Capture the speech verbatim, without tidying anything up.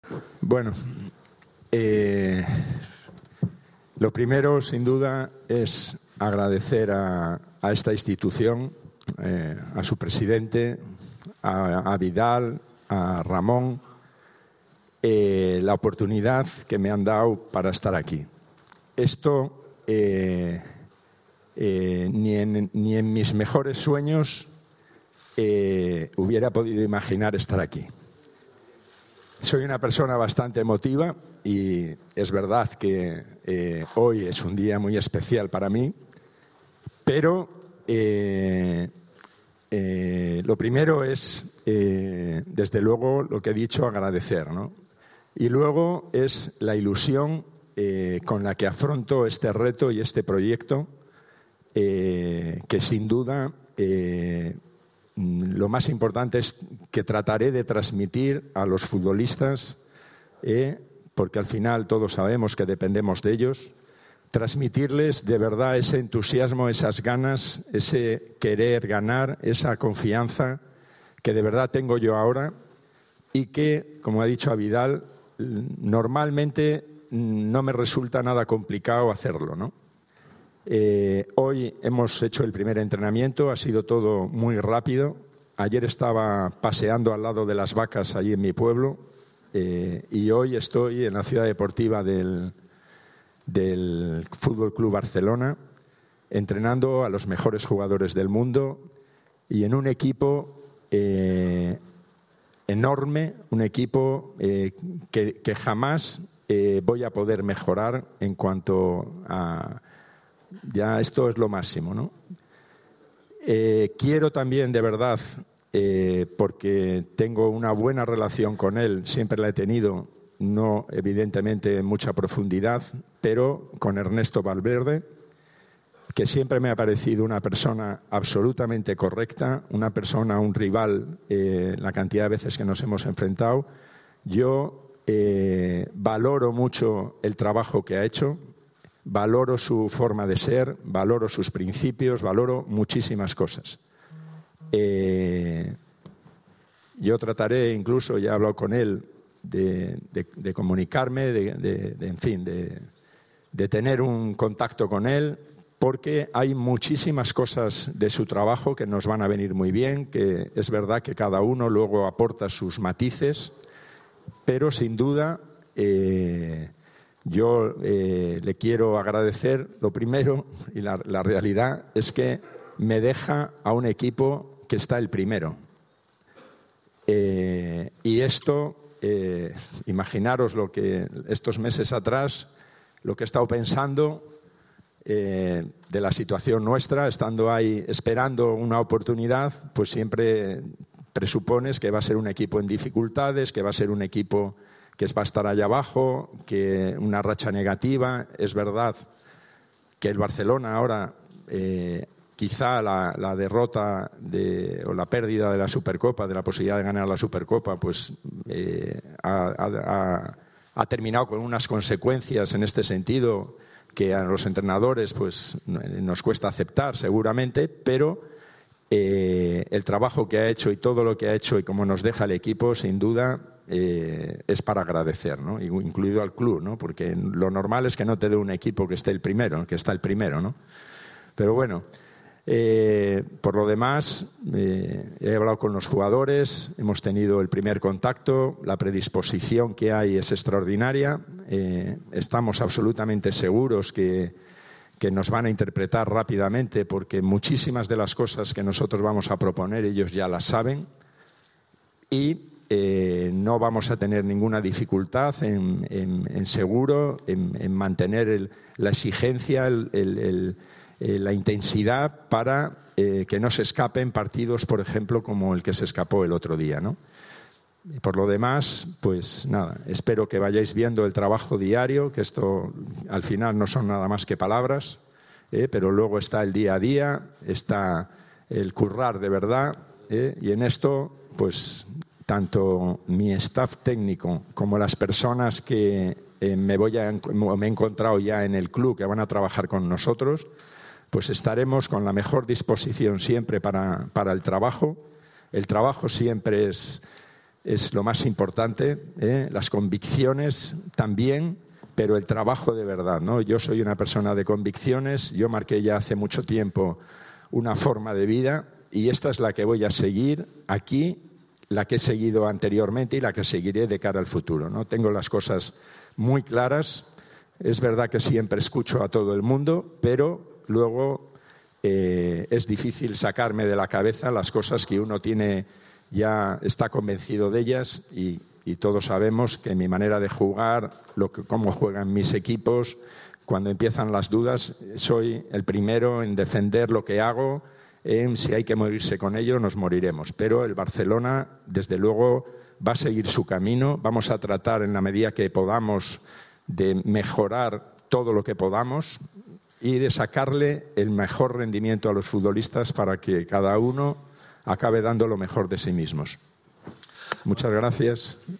Bueno, eh, lo primero, sin duda, es agradecer a, a esta institución, eh, a su presidente, a, a Vidal, a Ramón, eh, la oportunidad que me han dado para estar aquí. Esto eh, eh, ni, en, ni en mis mejores sueños eh, hubiera podido imaginar estar aquí. Soy una persona bastante emotiva y es verdad que eh, hoy es un día muy especial para mí, pero eh, eh, lo primero es, eh, desde luego, lo que he dicho, agradecer, ¿no? Y luego es la ilusión eh, con la que afronto este reto y este proyecto, eh, que sin duda eh, lo más importante es que trataré de transmitir a los futbolistas, eh, porque al final todos sabemos que dependemos de ellos, transmitirles de verdad ese entusiasmo, esas ganas, ese querer ganar, esa confianza que de verdad tengo yo ahora y que, como ha dicho a Vidal, normalmente no me resulta nada complicado hacerlo, ¿no? Eh, hoy hemos hecho el primer entrenamiento, ha sido todo muy rápido. Ayer estaba paseando al lado de las vacas allí en mi pueblo eh, y hoy estoy en la ciudad deportiva del, del Fútbol Club Barcelona entrenando a los mejores jugadores del mundo y en un equipo eh, enorme, un equipo eh, que, que jamás eh, voy a poder mejorar en cuanto a... Ya esto es lo máximo, ¿no? Eh, quiero también, de verdad, eh, porque tengo una buena relación con él, siempre la he tenido, no evidentemente en mucha profundidad, pero con Ernesto Valverde, que siempre me ha parecido una persona absolutamente correcta, una persona, un rival, eh, la cantidad de veces que nos hemos enfrentado. Yo eh, valoro mucho el trabajo que ha hecho. Valoro su forma de ser, valoro sus principios, valoro muchísimas cosas. Eh, yo trataré, incluso, ya he hablado con él, de, de, de comunicarme, de, de, de, en fin, de, de tener un contacto con él, porque hay muchísimas cosas de su trabajo que nos van a venir muy bien, que es verdad que cada uno luego aporta sus matices, pero sin duda... Eh, Yo eh, le quiero agradecer, lo primero, y la, la realidad es que me deja a un equipo que está el primero. Eh, y esto, eh, imaginaros lo que estos meses atrás, lo que he estado pensando eh, de la situación nuestra, estando ahí esperando una oportunidad, pues siempre presupones que va a ser un equipo en dificultades, que va a ser un equipo... que va a estar allá abajo, que una racha negativa. Es verdad que el Barcelona ahora, eh, quizá la, la derrota de, o la pérdida de la Supercopa, de la posibilidad de ganar la Supercopa, pues eh, ha, ha, ha terminado con unas consecuencias en este sentido que a los entrenadores pues nos cuesta aceptar seguramente, pero eh, el trabajo que ha hecho y todo lo que ha hecho y cómo nos deja el equipo, sin duda, Eh, es para agradecer, ¿no? Incluido al club, ¿no? Porque lo normal es que no te dé un equipo que esté el primero, que está el primero, ¿no? Pero bueno, eh, por lo demás, eh, he hablado con los jugadores, hemos tenido el primer contacto, la predisposición que hay es extraordinaria, eh, estamos absolutamente seguros que, que nos van a interpretar rápidamente porque muchísimas de las cosas que nosotros vamos a proponer ellos ya las saben y Eh, no vamos a tener ninguna dificultad en, en, en seguro, en, en mantener el, la exigencia, el, el, el, eh, la intensidad para eh, que no se escapen partidos, por ejemplo, como el que se escapó el otro día, ¿no? Y por lo demás, pues nada, espero que vayáis viendo el trabajo diario, que esto al final no son nada más que palabras, eh, pero luego está el día a día, está el currar de verdad, eh, y en esto, pues... tanto mi staff técnico como las personas que eh, me, voy a, me he encontrado ya en el club que van a trabajar con nosotros, pues estaremos con la mejor disposición siempre para, para el trabajo. El trabajo siempre es es lo más importante, ¿eh? Las convicciones también, pero el trabajo de verdad, ¿no? Yo soy una persona de convicciones, yo marqué ya hace mucho tiempo una forma de vida y esta es la que voy a seguir aquí, la que he seguido anteriormente y la que seguiré de cara al futuro, ¿no? Tengo las cosas muy claras, es verdad que siempre escucho a todo el mundo, pero luego eh, es difícil sacarme de la cabeza las cosas que uno tiene, ya está convencido de ellas y Y todos sabemos que mi manera de jugar, lo que, cómo juegan mis equipos, cuando empiezan las dudas, soy el primero en defender lo que hago, en si hay que morirse con ello, nos moriremos. Pero el Barcelona, desde luego, va a seguir su camino. Vamos a tratar, en la medida que podamos, de mejorar todo lo que podamos y de sacarle el mejor rendimiento a los futbolistas para que cada uno acabe dando lo mejor de sí mismos. Muchas gracias.